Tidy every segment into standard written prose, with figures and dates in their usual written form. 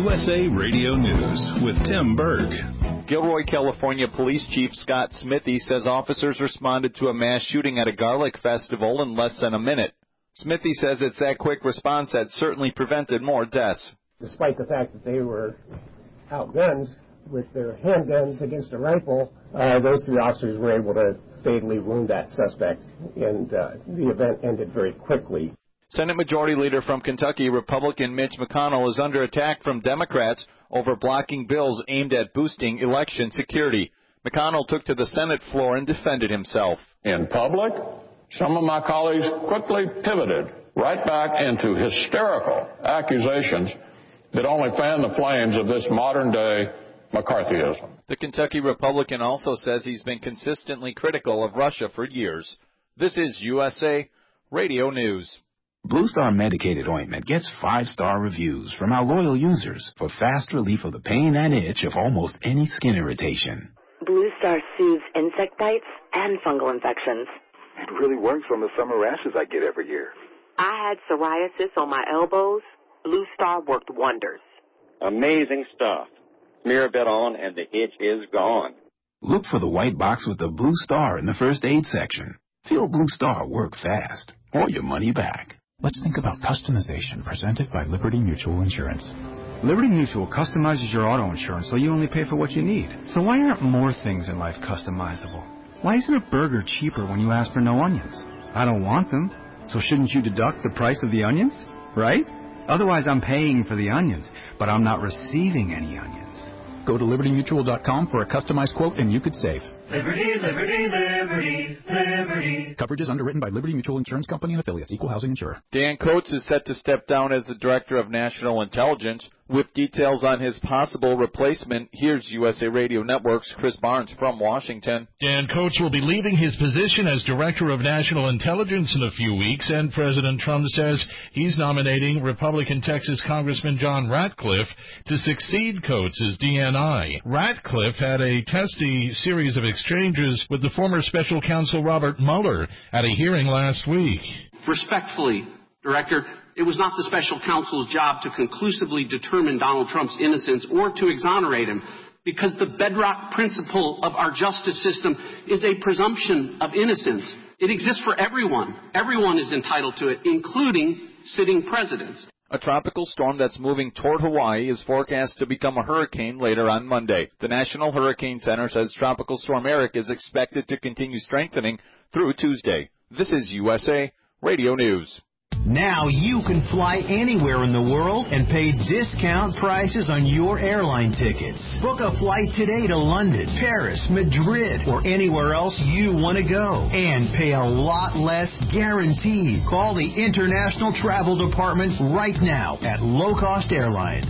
USA Radio News with Tim Berg. Gilroy, California Police Chief Scott Smithy says officers responded to a mass shooting at a garlic festival in less than a minute. Smithy says it's that quick response that certainly prevented more deaths. Despite the fact that they were outgunned with their handguns against a rifle, those three officers were able to fatally wound that suspect, and the event ended very quickly. Senate Majority Leader from Kentucky, Republican Mitch McConnell, is under attack from Democrats over blocking bills aimed at boosting election security. McConnell took to the Senate floor and defended himself. In public, some of my colleagues quickly pivoted right back into hysterical accusations that only fan the flames of this modern-day McCarthyism. The Kentucky Republican also says he's been consistently critical of Russia for years. This is USA Radio News. Blue Star medicated ointment gets 5-star reviews from our loyal users for fast relief of the pain and itch of almost any skin irritation. Blue Star soothes insect bites and fungal infections. It really works on the summer rashes I get every year. I had psoriasis on my elbows. Blue Star worked wonders. Amazing stuff. Smear a bit on and the itch is gone. Look for the white box with the Blue Star in the first aid section. Feel Blue Star work fast or your money back. Let's think about customization presented by Liberty Mutual Insurance. Liberty Mutual customizes your auto insurance so you only pay for what you need. So why aren't more things in life customizable? Why isn't a burger cheaper when you ask for no onions? I don't want them, so shouldn't you deduct the price of the onions, right? Otherwise I'm paying for the onions, but I'm not receiving any onions. Go to libertymutual.com for a customized quote and you could save. Liberty, liberty, liberty, liberty. Coverage is underwritten by Liberty Mutual Insurance Company and affiliates. Equal housing insurer. Dan Coates is set to step down as the Director of National Intelligence. With details on his possible replacement, here's USA Radio Network's Chris Barnes from Washington. Dan Coates will be leaving his position as Director of National Intelligence in a few weeks, and President Trump says he's nominating Republican Texas Congressman John Ratcliffe to succeed Coates as DNI. Ratcliffe had a testy series of exchanges with the former special counsel Robert Mueller at a hearing last week. Respectfully, Director, it was not the special counsel's job to conclusively determine Donald Trump's innocence or to exonerate him, because the bedrock principle of our justice system is a presumption of innocence. It exists for everyone. Everyone is entitled to it, including sitting presidents. A tropical storm that's moving toward Hawaii is forecast to become a hurricane later on Monday. The National Hurricane Center says Tropical Storm Eric is expected to continue strengthening through Tuesday. This is USA Radio News. Now you can fly anywhere in the world and pay discount prices on your airline tickets. Book a flight today to London, Paris, Madrid, or anywhere else you want to go. And pay a lot less guaranteed. Call the International Travel Department right now at Low Cost Airlines.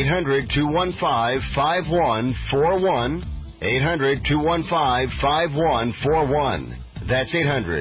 800-215-5141. 800-215-5141. That's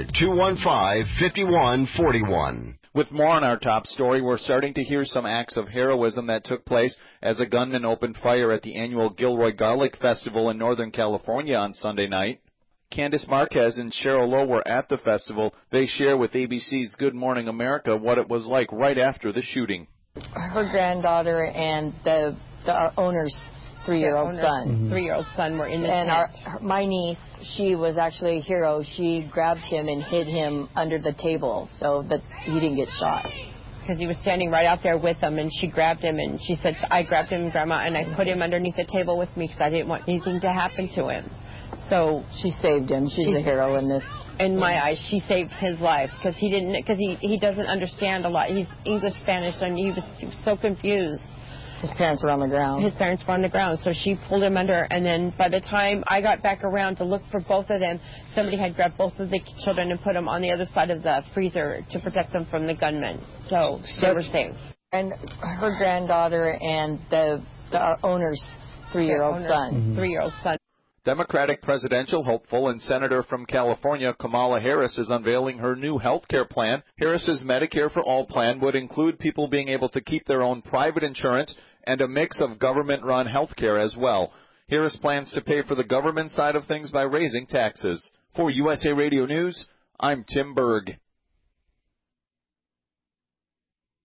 800-215-5141. With more on our top story, we're starting to hear some acts of heroism that took place as a gunman opened fire at the annual Gilroy Garlic Festival in Northern California on Sunday night. Candice Marquez and Cheryl Lowe were at the festival. They share with ABC's Good Morning America what it was like right after the shooting. Her granddaughter and the owner's three-year-old son were in the tent. And my niece, she was actually a hero. She grabbed him and hid him under the table so that he didn't get shot. Because he was standing right out there with them, and she grabbed him, and she said, I grabbed him, Grandma, and I put him underneath the table with me because I didn't want anything to happen to him. So she saved him. She's a hero in this. In my eyes, she saved his life because he doesn't understand a lot. He's English, Spanish, and he was so confused. His parents were on the ground. His parents were on the ground, so she pulled him under, and then by the time I got back around to look for both of them, somebody had grabbed both of the children and put them on the other side of the freezer to protect them from the gunmen. So they were safe. And her granddaughter and the owner's three-year-old son. Democratic presidential hopeful and Senator from California, Kamala Harris, is unveiling her new health care plan. Harris's Medicare for All plan would include people being able to keep their own private insurance and a mix of government-run health care as well. Harris plans to pay for the government side of things by raising taxes. For USA Radio News, I'm Tim Berg.